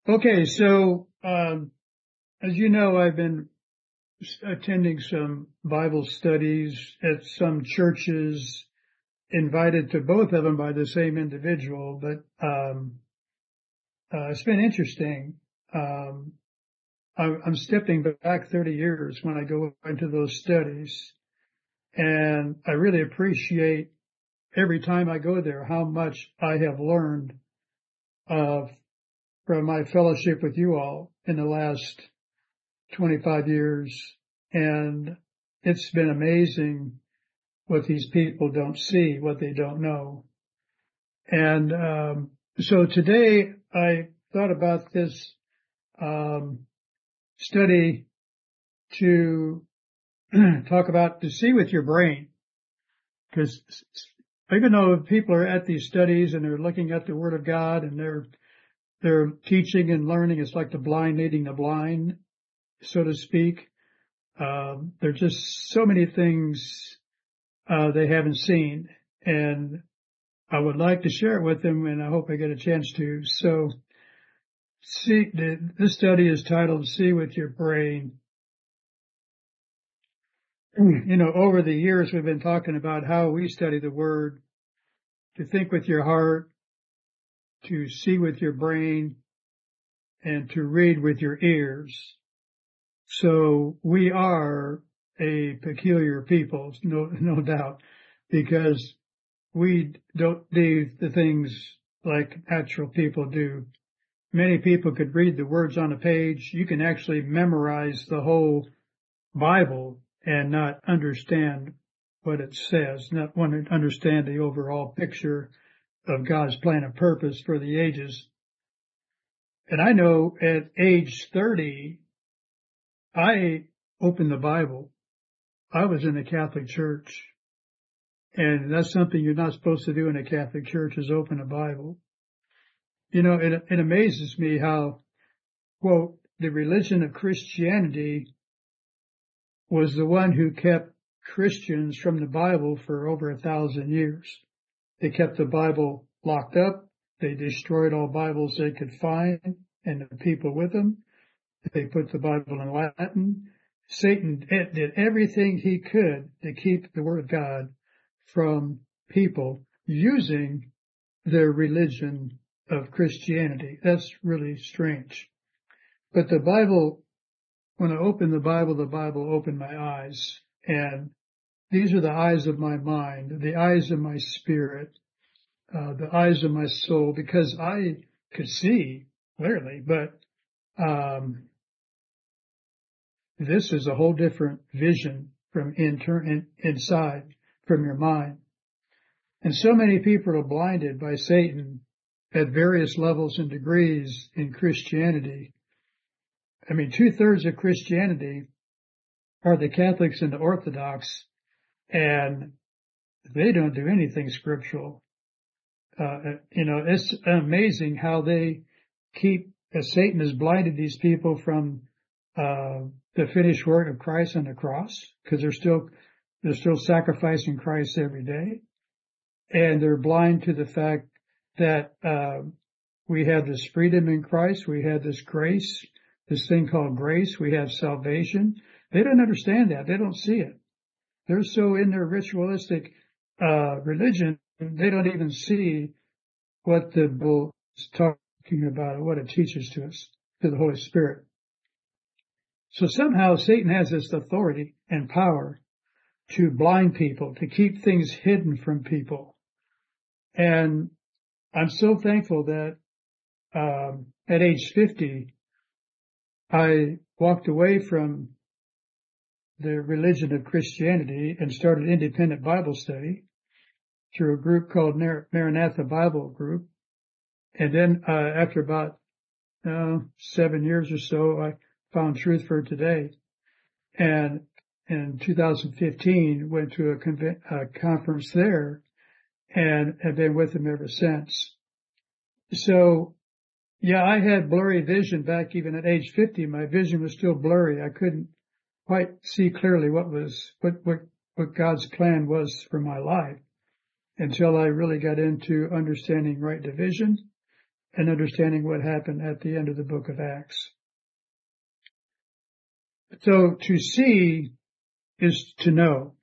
Okay, so as you know, I've been attending some Bible studies at some churches, invited to both of them by the same individual, but it's been interesting. Um, I'm stepping back 30 years when I go into those studies, and I really appreciate every time I go there how much I have learned uh, from my fellowship with you all in the last 25 years. And it's been amazing what these people don't see, what they don't know. And so today I thought about this study to talk about to see with your brain, because even though people are at these studies and they're looking at the Word of God and they're teaching and learning, it's like the blind leading the blind, so to speak. There are just so many things they haven't seen, and I would like to share it with them, and I hope I get a chance to. So, this study is titled "See with Your Brain." You know, over the years we've been talking about how we study the Word, to think with your heart, to see with your brain, and to read with your ears. So we are a peculiar people, no doubt, because we don't do the things like natural people do. Many people could read the words on a page. You can actually memorize the whole Bible and not understand what it says, not want to understand the overall picture of God's plan and purpose for the ages. And I know at age 30, I opened the Bible. I was in a Catholic church, and that's something you're not supposed to do in a Catholic church, is open a Bible. You know, it amazes me how, quote, the religion of Christianity was the one who kept Christians from the Bible for over 1,000 years. They kept the Bible locked up. They destroyed all Bibles they could find and the people with them. They put the Bible in Latin. Satan did everything he could to keep the Word of God from people using their religion of Christianity. That's really strange. But the Bible, when I opened the Bible opened my eyes. And these are the eyes of my mind, the eyes of my spirit, the eyes of my soul, because I could see clearly, but this is a whole different vision from inside, from your mind. And so many people are blinded by Satan at various levels and degrees in Christianity. I mean, 2/3 of Christianity are the Catholics and the Orthodox, and they don't do anything scriptural. It's amazing how they Satan has blinded these people from the finished work of Christ on the cross, because they're still sacrificing Christ every day. And they're blind to the fact that we have this freedom in Christ. We have this grace, this thing called grace. We have salvation. They don't understand that. They don't see it. They're so in their ritualistic religion, they don't even see what the Bible is talking about or what it teaches to us, to the Holy Spirit. So somehow Satan has this authority and power to blind people, to keep things hidden from people. And I'm so thankful that at age 50, I walked away from the religion of Christianity and started independent Bible study through a group called Maranatha Bible Group. And then after about 7 years or so, I found Truth for Today. And in 2015, went to a conference there and have been with them ever since. So, yeah, I had blurry vision back even at age 50. My vision was still blurry. I couldn't quite see clearly what God's plan was for my life until I really got into understanding right division and understanding what happened at the end of the book of Acts. So to see is to know.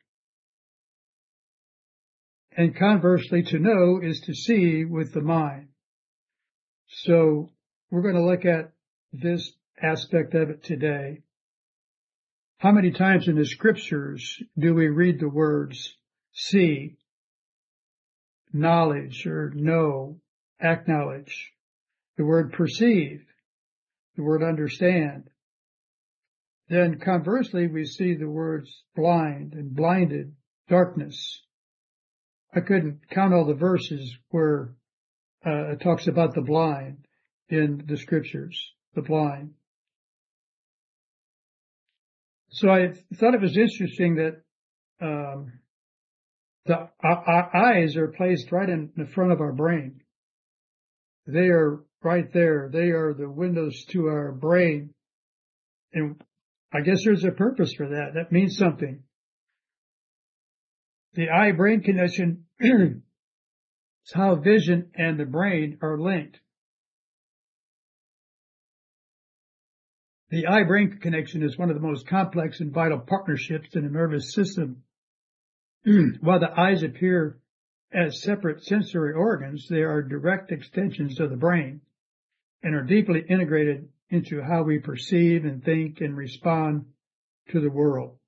And conversely, to know is to see with the mind. So we're going to look at this aspect of it today. How many times in the scriptures do we read the words see, knowledge, or know, acknowledge, the word perceive, the word understand? Then conversely, we see the words blind and blinded, darkness. I couldn't count all the verses where it talks about the blind in the scriptures, the blind. So I thought it was interesting that our eyes are placed right in the front of our brain. They are right there. They are the windows to our brain. And I guess there's a purpose for that. That means something. The eye-brain connection is how vision and the brain are linked. The eye-brain connection is one of the most complex and vital partnerships in the nervous system. While the eyes appear as separate sensory organs, they are direct extensions of the brain and are deeply integrated into how we perceive and think and respond to the world.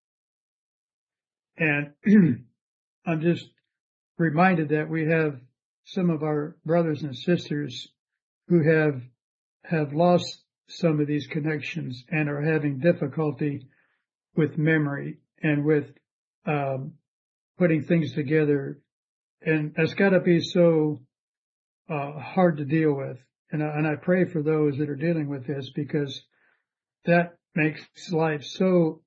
And I'm just reminded that we have some of our brothers and sisters who have lost some of these connections and are having difficulty with memory and with putting things together. And that's got to be so hard to deal with. And I pray for those that are dealing with this, because that makes life so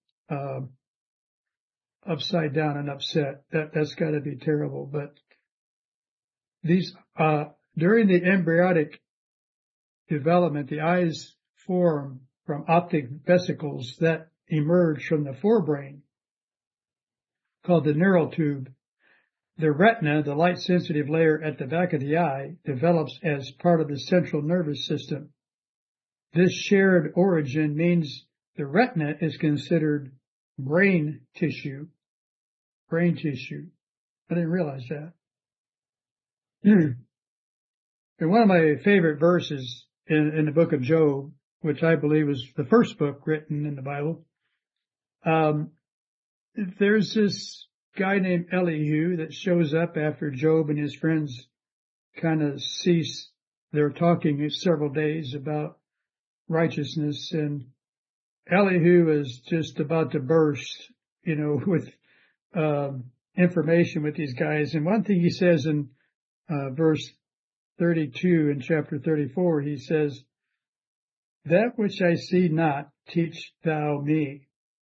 upside down and upset. That's got to be terrible. But these during the embryonic development, the eyes form from optic vesicles that emerge from the forebrain, called the neural tube. The retina, the light-sensitive layer at the back of the eye, develops as part of the central nervous system. This shared origin means the retina is considered brain tissue. Brain tissue. I didn't realize that. And one of my favorite verses in the book of Job, which I believe was the first book written in the Bible, there's this guy named Elihu that shows up after Job and his friends kind of cease their talking several days about righteousness, and Elihu is just about to burst, with information with these guys. And one thing he says in verse 32 in chapter 34, he says, "That which I see not, teach thou me."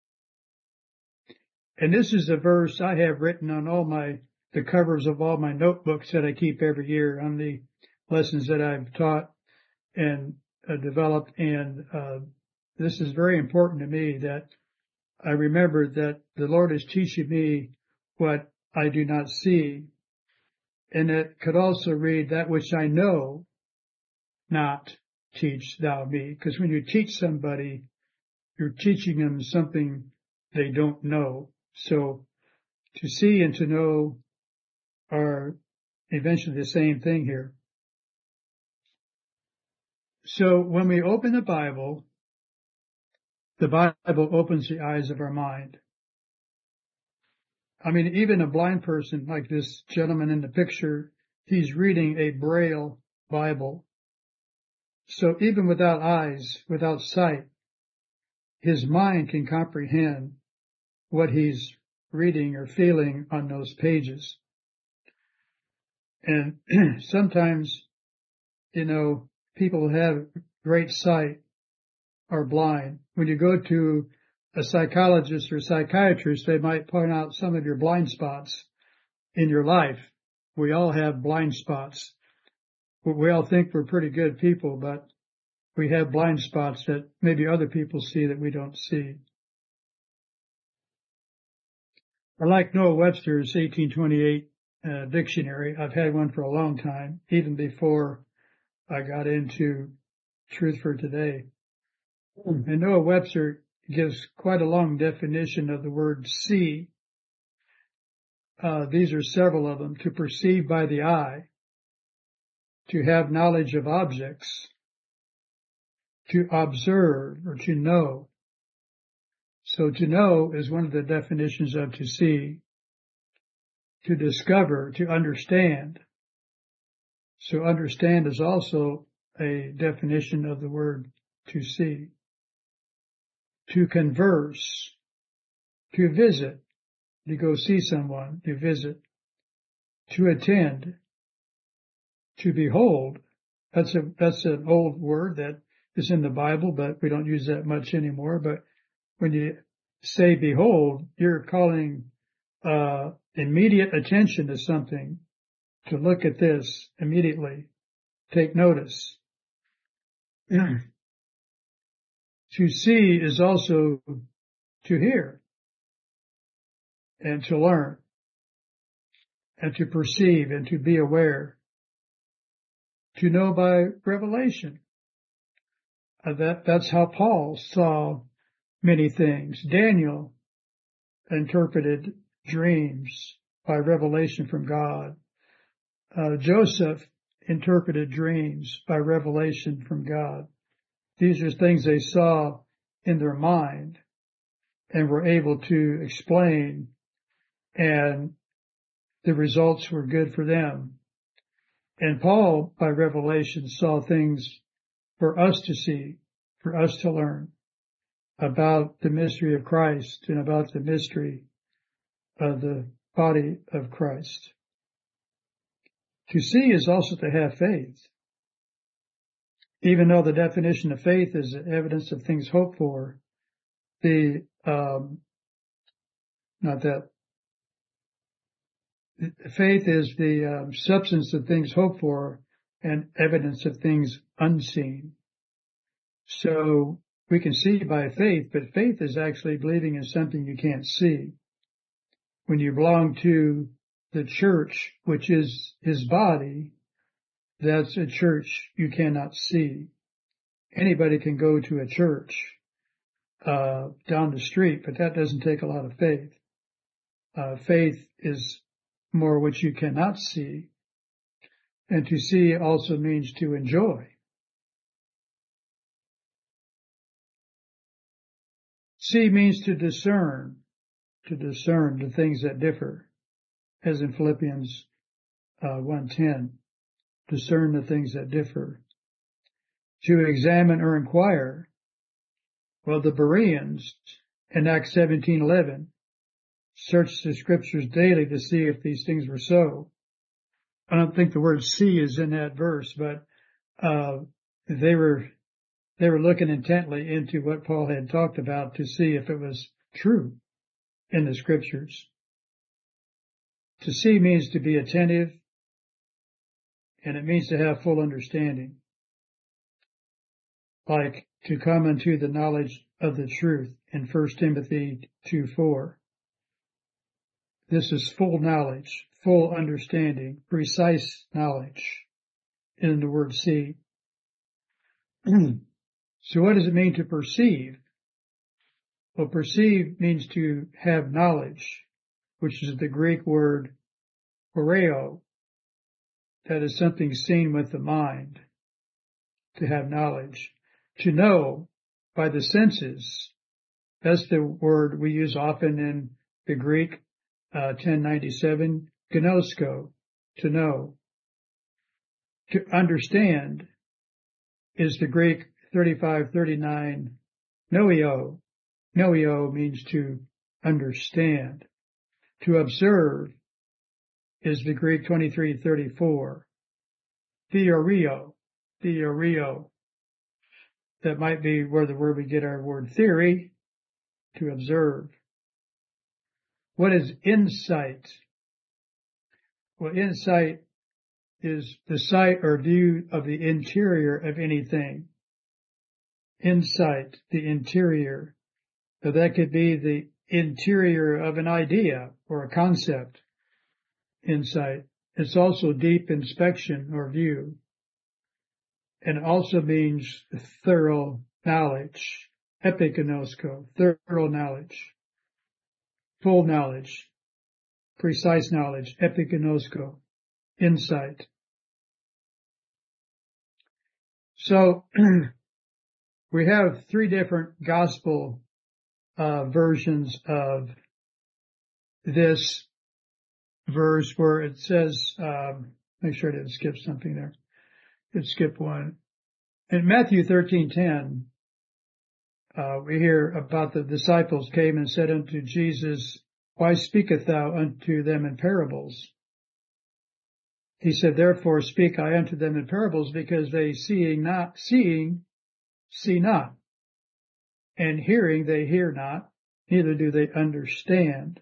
And this is a verse I have written on the covers of all my notebooks that I keep every year on the lessons that I've taught and developed. And this is very important to me, that I remember that the Lord is teaching me what I do not see. And it could also read, "That which I know not, teach thou me." Because when you teach somebody, you're teaching them something they don't know. So to see and to know are eventually the same thing here. So when we open the Bible opens the eyes of our mind. I mean, even a blind person like this gentleman in the picture, he's reading a Braille Bible. So even without eyes, without sight, his mind can comprehend what he's reading or feeling on those pages. And sometimes, people who have great sight are blind. When you go to a psychologist or psychiatrist, they might point out some of your blind spots in your life. We all have blind spots. We all think we're pretty good people, but we have blind spots that maybe other people see that we don't see. I like Noah Webster's 1828 dictionary. I've had one for a long time, even before I got into Truth for Today. And Noah Webster gives quite a long definition of the word see. These are several of them: to perceive by the eye, to have knowledge of objects, to observe or to know. So to know is one of the definitions of to see. To discover, to understand. So understand is also a definition of the word to see. To converse, to visit, to go see someone, to visit. To attend, to behold. That's an old word that is in the Bible, but we don't use that much anymore. But when you say behold, you're calling immediate attention to something, to look at this immediately, take notice. To see is also to hear and to learn and to perceive and to be aware, to know by revelation. That's how Paul saw many things. Daniel interpreted dreams by revelation from God. Joseph interpreted dreams by revelation from God. These are things they saw in their mind and were able to explain, and the results were good for them. And Paul, by revelation, saw things for us to see, for us to learn about the mystery of Christ and about the mystery of the body of Christ. To see is also to have faith. Even though the definition of faith is evidence of things hoped for, faith is the substance of things hoped for and evidence of things unseen. So we can see by faith, but faith is actually believing in something you can't see. When you belong to the church, which is his body, that's a church you cannot see. Anybody can go to a church down the street, but that doesn't take a lot of faith. Faith is more what you cannot see. And to see also means to enjoy. See means to discern the things that differ, as in Philippians 1:10, discern the things that differ. To examine or inquire. Well, the Bereans in Acts 17:11 searched the scriptures daily to see if these things were so. I don't think the word see is in that verse, but they were looking intently into what Paul had talked about to see if it was true in the scriptures. To see means to be attentive, and it means to have full understanding. Like to come into the knowledge of the truth in 1 Timothy 2:4. This is full knowledge, full understanding, precise knowledge in the word see. So what does it mean to perceive? Well, perceive means to have knowledge, which is the Greek word oreo. That is something seen with the mind, to have knowledge. To know by the senses. That's the word we use often in the Greek 1097, gnosko, to know. To understand is the Greek 3539, noeo. Noeo means to understand. To observe is the Greek 2334, theorio. That might be where the word we get our word theory, to observe. What is insight? Well, insight is the sight or view of the interior of anything. Insight, the interior. So that could be the interior of an idea or a concept. Insight. It's also deep inspection or view. and also means thorough knowledge, epignosko, thorough knowledge, full knowledge, precise knowledge, epignosko, insight. So we have three different gospel versions of this verse where it says, make sure I didn't skip something there. Did skip one. In Matthew 13:10, we hear about the disciples came and said unto Jesus, why speakest thou unto them in parables? He said, therefore speak I unto them in parables, because they see not, and hearing they hear not, neither do they understand.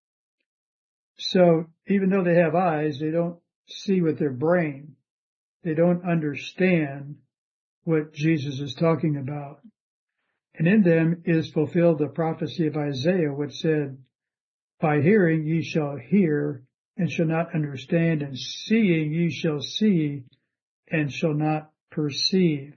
So even though they have eyes, they don't see with their brain. They don't understand what Jesus is talking about. And in them is fulfilled the prophecy of Isaiah, which said, by hearing ye shall hear and shall not understand, and seeing ye shall see and shall not perceive.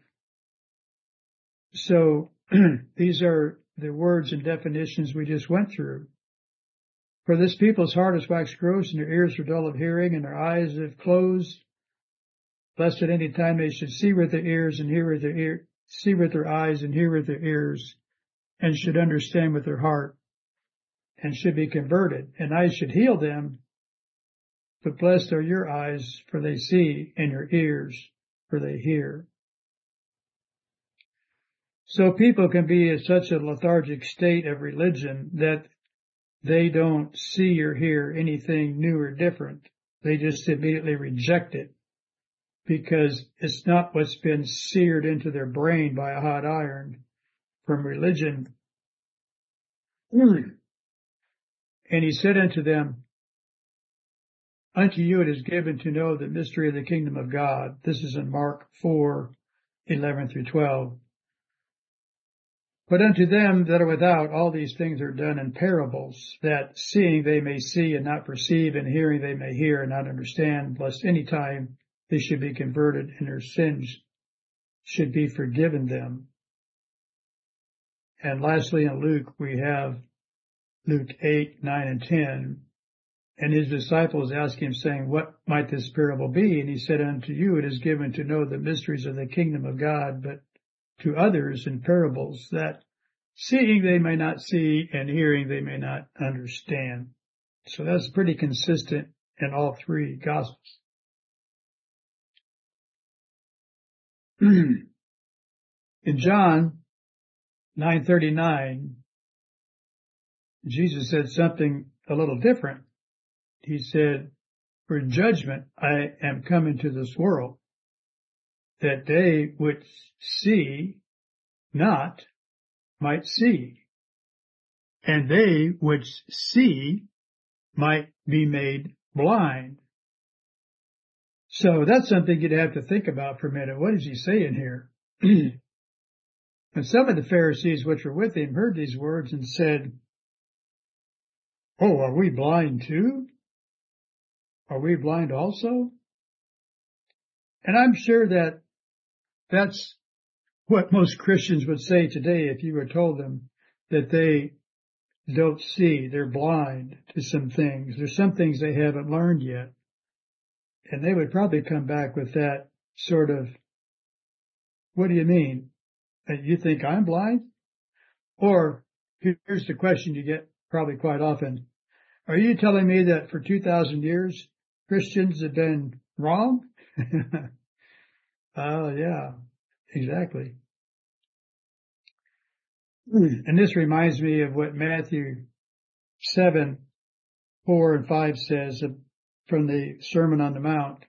So these are the words and definitions we just went through. For this people's heart is waxed gross, and their ears are dull of hearing, and their eyes have closed, lest at any time they should see with their ears and hear with their ear, see with their eyes and hear with their ears, and should understand with their heart, and should be converted, and I should heal them. But blessed are your eyes, for they see, and your ears, for they hear. So people can be in such a lethargic state of religion that they don't see or hear anything new or different. They just immediately reject it because it's not what's been seared into their brain by a hot iron from religion. And he said unto them, unto you it is given to know the mystery of the kingdom of God. This is in Mark 4:11 through 12. But unto them that are without, all these things are done in parables, that seeing they may see and not perceive, and hearing they may hear and not understand, lest any time they should be converted and their sins should be forgiven them. And lastly, in Luke, we have Luke 8:9 and 10. And his disciples asked him, saying, what might this parable be? And he said, unto you it is given to know the mysteries of the kingdom of God, but to others in parables, that seeing they may not see, and hearing they may not understand. So that's pretty consistent in all three Gospels. In John 9:39, Jesus said something a little different. He said, for judgment I am come into this world, that they which see not might see, and they which see might be made blind. So that's something you'd have to think about for a minute. What is he saying here? And some of the Pharisees which were with him heard these words and said, oh, are we blind too? Are we blind also? And I'm sure that that's what most Christians would say today if you were told them that they don't see, they're blind to some things. There's some things they haven't learned yet. And they would probably come back with that sort of, what do you mean? You think I'm blind? Or here's the question you get probably quite often. Are you telling me that for 2,000 years Christians have been wrong? Oh, yeah, exactly. And this reminds me of what Matthew 7:4 and 5 says from the Sermon on the Mount.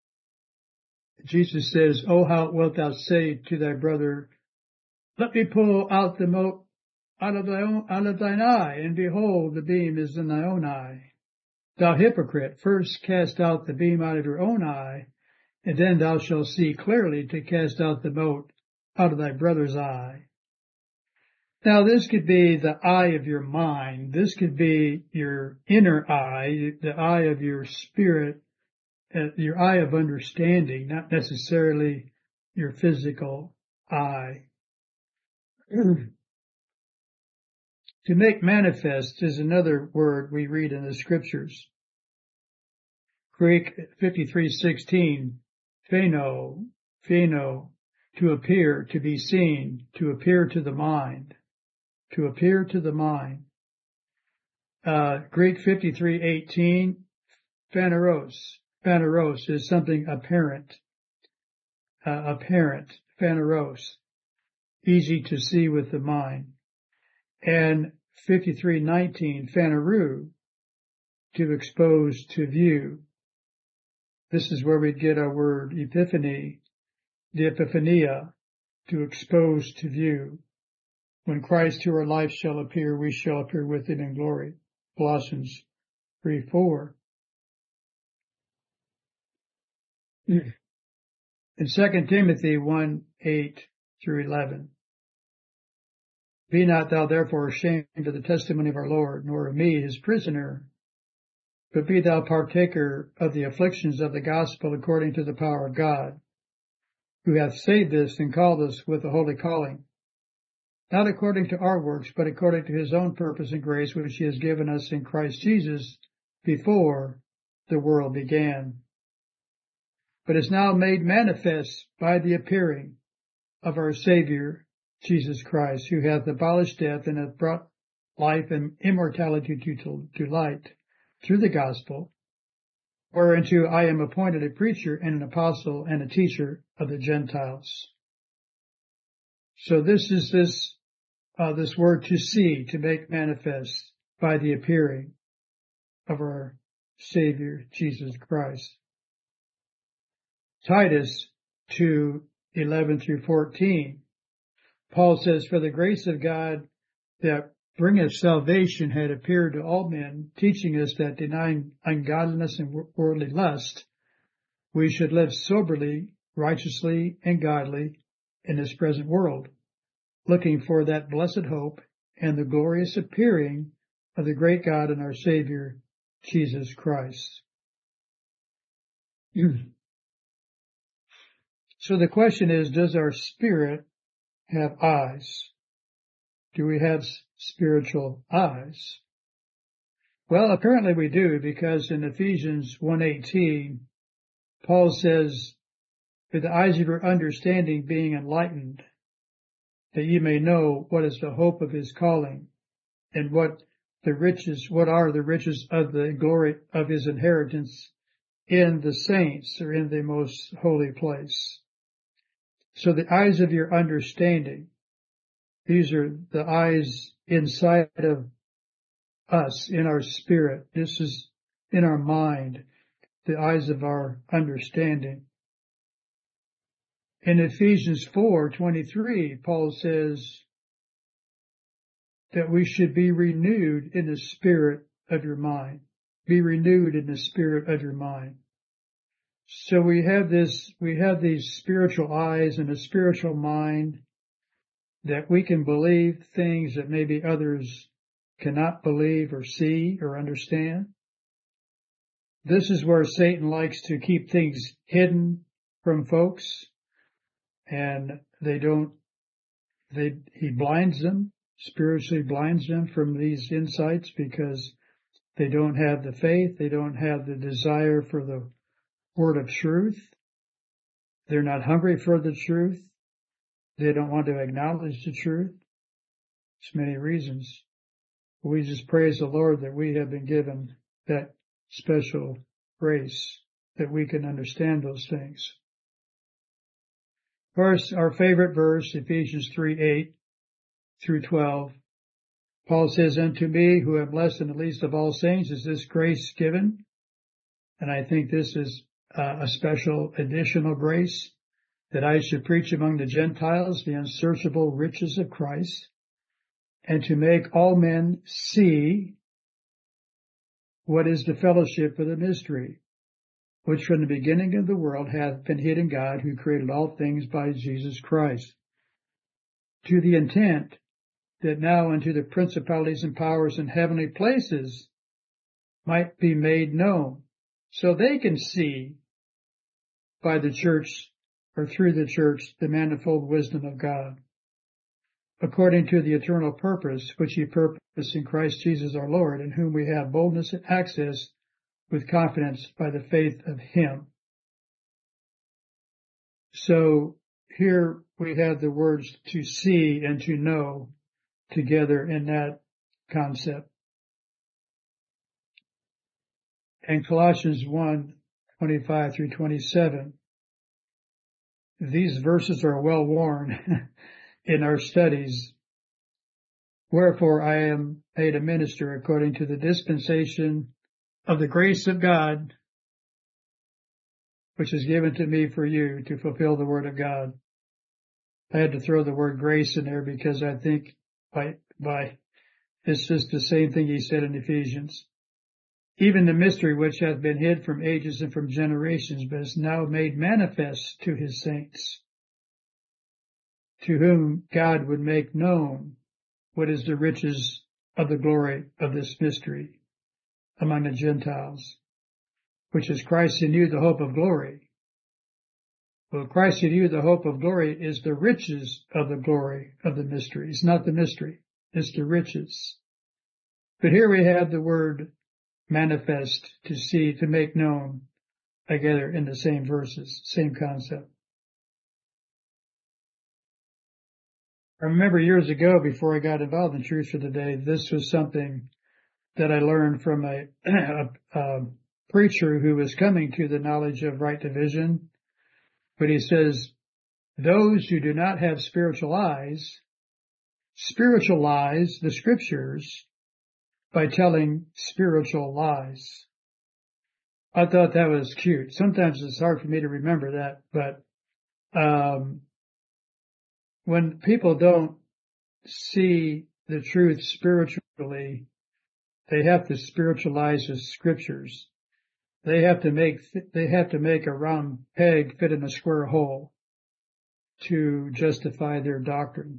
Jesus says, oh, how wilt thou say to thy brother, let me pull out the mote out of thine eye, and behold, the beam is in thy own eye. Thou hypocrite, first cast out the beam out of your own eye, and then thou shalt see clearly to cast out the mote out of thy brother's eye. Now, this could be the eye of your mind. This could be your inner eye, the eye of your spirit, your eye of understanding, not necessarily your physical eye. To make manifest is another word we read in the scriptures. Greek 53:16, pheno, to appear, to be seen, to appear to the mind, to appear to the mind. Greek 53:18, phaneros is something apparent, phaneros, easy to see with the mind. And 53:19, phaneroo, to expose to view. This is where we get our word epiphany, the epiphania, to expose to view. When Christ who our life shall appear, we shall appear with him in glory. Colossians 3:4. In 2 Timothy 1:8-11. Be not thou therefore ashamed of the testimony of our Lord, nor of me, his prisoner, but be thou partaker of the afflictions of the gospel according to the power of God, who hath saved us and called us with a holy calling, not according to our works, but according to his own purpose and grace, which he has given us in Christ Jesus before the world began, but is now made manifest by the appearing of our Savior, Jesus Christ, who hath abolished death and hath brought life and immortality to light through the gospel, whereunto I am appointed a preacher and an apostle and a teacher of the Gentiles. So this is this word to see, to make manifest by the appearing of our Savior, Jesus Christ. Titus 2:11-14. Paul says, for the grace of God that bringeth salvation had appeared to all men, teaching us that denying ungodliness and worldly lust, we should live soberly, righteously, and godly in this present world, looking for that blessed hope and the glorious appearing of the great God and our Savior, Jesus Christ. So the question is, does our spirit have eyes? Do we have spiritual eyes? Well, apparently we do, because in Ephesians 1:18, Paul says, with the eyes of your understanding being enlightened, that ye may know what is the hope of his calling, and what are the riches of the glory of his inheritance in the saints, or in the most holy place. So the eyes of your understanding, these are the eyes inside of us, in our spirit. This is in our mind, the eyes of our understanding. In Ephesians 4:23, Paul says that we should be renewed in the spirit of your mind. Be renewed in the spirit of your mind. So we have these spiritual eyes and a spiritual mind, that we can believe things that maybe others cannot believe or see or understand. This is where Satan likes to keep things hidden from folks, and he blinds them, spiritually blinds them from these insights, because they don't have the faith, they don't have the desire for the word of truth, they're not hungry for the truth, they don't want to acknowledge the truth. There's many reasons. We just praise the Lord that we have been given that special grace, that we can understand those things. First, our favorite verse, Ephesians 3:8-12. Paul says, unto me, who am less than the least of all saints, is this grace given. And I think this is a special additional grace, that I should preach among the Gentiles the unsearchable riches of Christ, and to make all men see what is the fellowship of the mystery, which from the beginning of the world hath been hid in God, who created all things by Jesus Christ, to the intent that now unto the principalities and powers in heavenly places might be made known. So they can see by the church or through the church, the manifold wisdom of God, according to the eternal purpose which he purposed in Christ Jesus our Lord, in whom we have boldness and access with confidence by the faith of him. So here we have the words to see and to know together in that concept. And Colossians 1:25 through 27. These verses are well worn in our studies. Wherefore I am made a minister according to the dispensation of the grace of God, which is given to me for you to fulfill the word of God. I had to throw the word grace in there because I think by it's just the same thing he said in Ephesians. Even the mystery which hath been hid from ages and from generations, but is now made manifest to his saints, to whom God would make known what is the riches of the glory of this mystery among the Gentiles, which is Christ in you, the hope of glory. Well, Christ in you, the hope of glory, is the riches of the glory of the mystery. It's not the mystery, it's the riches. But here we have the word manifest, to see, to make known, together in the same verses, same concept. I remember years ago, before I got involved in Truth for the Day, this was something that I learned from a preacher who was coming to the knowledge of right division. But he says, those who do not have spiritual eyes spiritualize the scriptures by telling spiritual lies. I thought that was cute. Sometimes it's hard for me to remember that, but when people don't see the truth spiritually, they have to spiritualize the scriptures. They have to make a round peg fit in a square hole to justify their doctrine.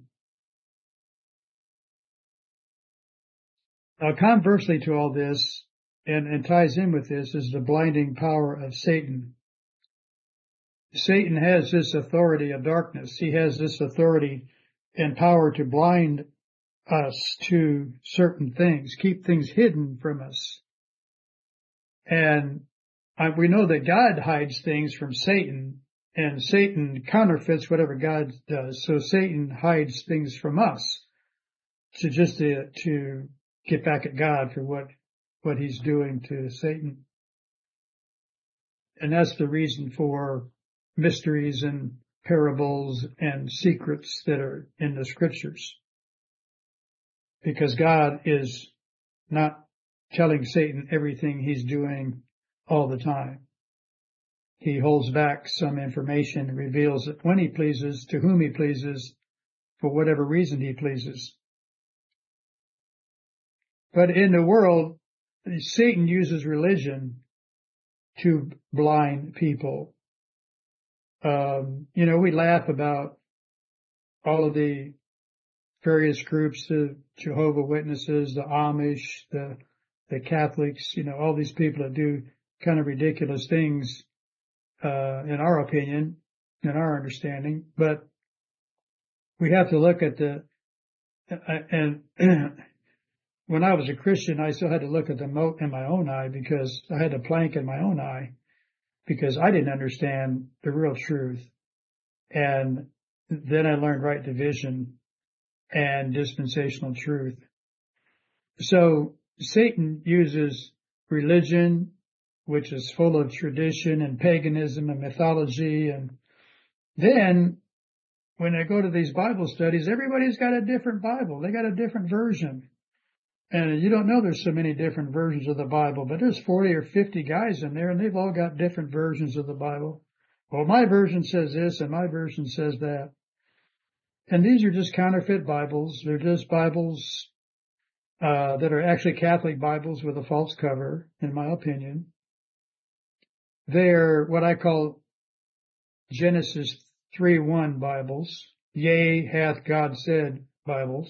Now, conversely to all this, and ties in with this, is the blinding power of Satan. Satan has this authority of darkness. He has this authority and power to blind us to certain things, keep things hidden from us. And we know that God hides things from Satan, and Satan counterfeits whatever God does. So Satan hides things from us to get back at God for what he's doing to Satan. And that's the reason for mysteries and parables and secrets that are in the scriptures. Because God is not telling Satan everything he's doing all the time. He holds back some information and reveals it when he pleases, to whom he pleases, for whatever reason he pleases. But in the world, Satan uses religion to blind people. We laugh about all of the various groups, the Jehovah's Witnesses, the Amish, the Catholics, all these people that do kind of ridiculous things, in our opinion, in our understanding. But we have to look at and when I was a Christian, I still had to look at the mote in my own eye, because I had a plank in my own eye, because I didn't understand the real truth. And then I learned right division and dispensational truth. So Satan uses religion, which is full of tradition and paganism and mythology. And then when I go to these Bible studies, everybody's got a different Bible. They got a different version. And you don't know there's so many different versions of the Bible, but there's 40 or 50 guys in there, and they've all got different versions of the Bible. Well, my version says this, and my version says that. And these are just counterfeit Bibles. They're just Bibles that are actually Catholic Bibles with a false cover, in my opinion. They're what I call Genesis 3:1 Bibles. Yea, hath God said Bibles.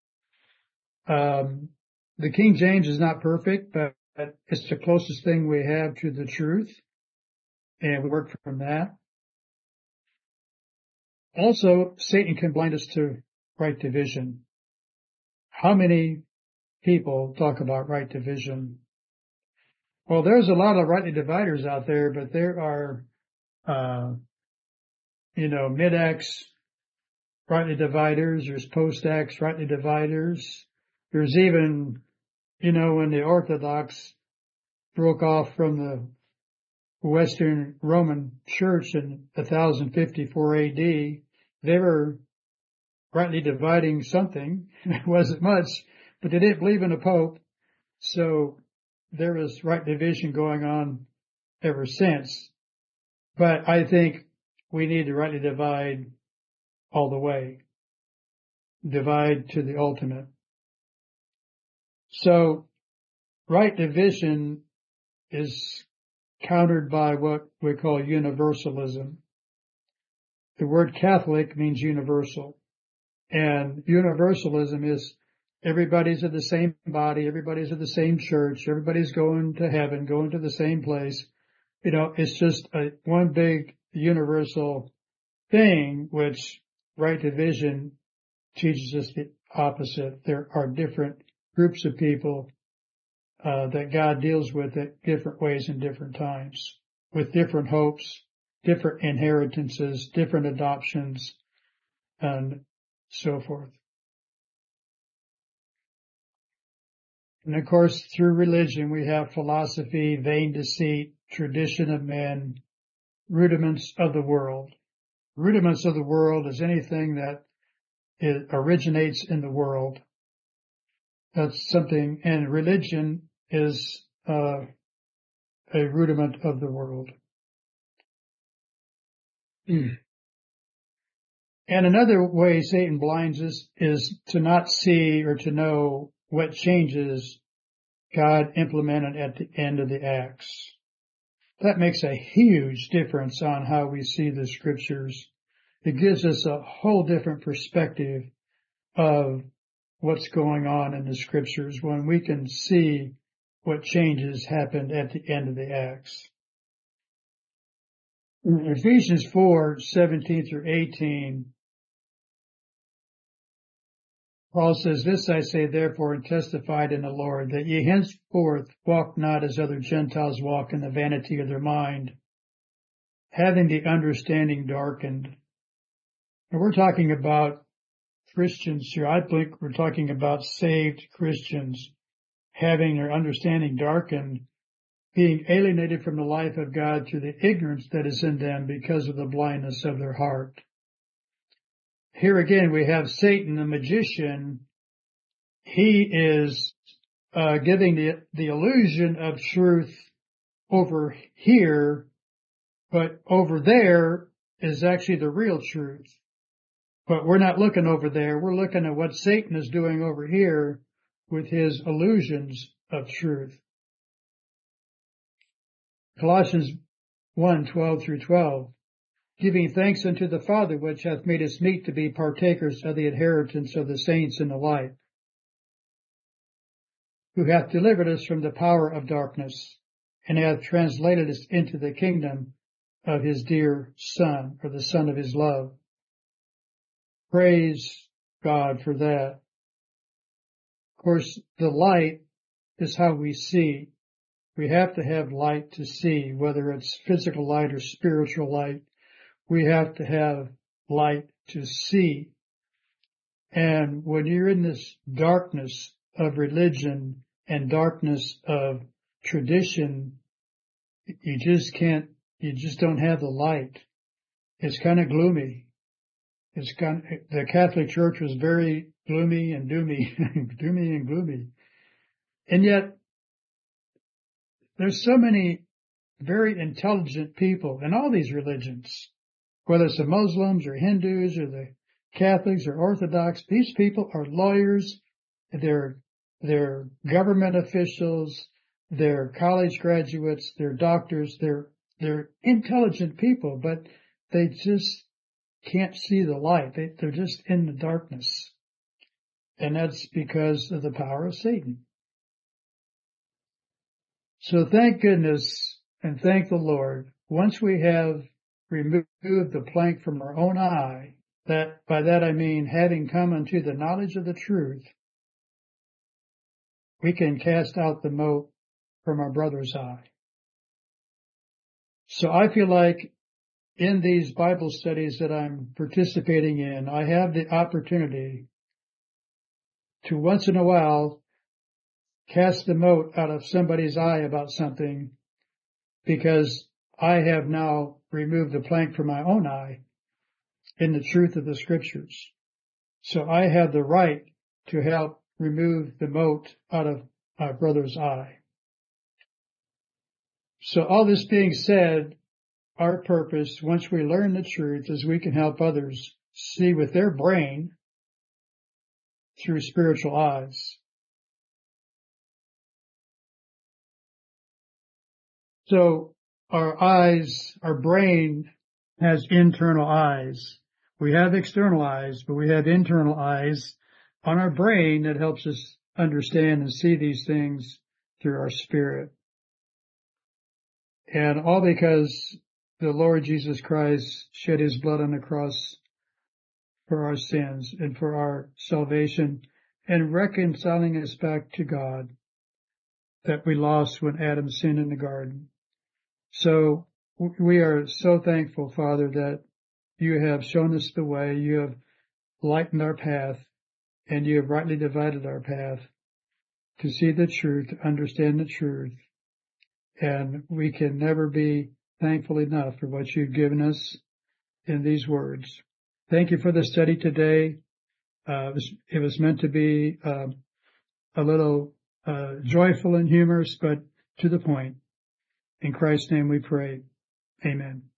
The King James is not perfect, but it's the closest thing we have to the truth, and we work from that. Also, Satan can blind us to right division. How many people talk about right division? Well, there's a lot of rightly dividers out there, but there are, mid-acts rightly dividers, there's post-acts rightly dividers. There's even, when the Orthodox broke off from the Western Roman Church in 1054 AD, they were rightly dividing something. It wasn't much, but they didn't believe in a pope. So there was right division going on ever since. But I think we need to rightly divide all the way. Divide to the ultimate. So right division is countered by what we call universalism. The word Catholic means universal. And universalism is everybody's in the same body, everybody's in the same church, everybody's going to heaven, going to the same place. It's just one big universal thing, which right division teaches us the opposite. There are different groups of people that God deals with at different ways and different times, with different hopes, different inheritances, different adoptions, and so forth. And of course, through religion, we have philosophy, vain deceit, tradition of men, rudiments of the world. Rudiments of the world is anything that originates in the world. That's something, and religion is a rudiment of the world. And another way Satan blinds us is to not see or to know what changes God implemented at the end of the Acts. That makes a huge difference on how we see the scriptures. It gives us a whole different perspective of what's going on in the scriptures when we can see what changes happened at the end of the Acts. In Ephesians 4:17 through 18, Paul says, "This I say therefore and testified in the Lord, that ye henceforth walk not as other Gentiles walk in the vanity of their mind, having the understanding darkened." And we're talking about Christians here. I think we're talking about saved Christians having their understanding darkened, being alienated from the life of God through the ignorance that is in them because of the blindness of their heart. Here again, we have Satan, the magician. He is giving the illusion of truth over here, but over there is actually the real truth. But we're not looking over there. We're looking at what Satan is doing over here with his illusions of truth. Colossians 1:12 through 12. Giving thanks unto the Father, which hath made us meet to be partakers of the inheritance of the saints in the light, who hath delivered us from the power of darkness, and hath translated us into the kingdom of his dear Son, or the Son of his love. Praise God for that. Of course, the light is how we see. We have to have light to see, whether it's physical light or spiritual light. We have to have light to see. And when you're in this darkness of religion and darkness of tradition, you just don't have the light. It's kind of gloomy. The Catholic Church was very gloomy and doomy, doomy and gloomy. And yet, there's so many very intelligent people in all these religions, whether it's the Muslims or Hindus or the Catholics or Orthodox. These people are lawyers, they're government officials, they're college graduates, they're doctors, they're intelligent people, but they just can't see the light. They're just in the darkness. And that's because of the power of Satan. So thank goodness and thank the Lord. Once we have removed the plank from our own eye, By that I mean, having come unto the knowledge of the truth, we can cast out the mote from our brother's eye. So I feel like in these Bible studies that I'm participating in, I have the opportunity to once in a while cast the mote out of somebody's eye about something, because I have now removed the plank from my own eye in the truth of the scriptures. So I have the right to help remove the mote out of my brother's eye. So all this being said, our purpose, once we learn the truth, is we can help others see with their brain through spiritual eyes. So our eyes, our brain has internal eyes. We have external eyes, but we have internal eyes on our brain that helps us understand and see these things through our spirit. And all because the Lord Jesus Christ shed his blood on the cross for our sins and for our salvation, and reconciling us back to God that we lost when Adam sinned in the garden. So we are so thankful, Father, that you have shown us the way, you have lightened our path, and you have rightly divided our path to see the truth, to understand the truth. And we can never be thankful enough for what you've given us in these words. Thank you for the study today. It was meant to be a little joyful and humorous, but to the point. In Christ's name we pray. Amen.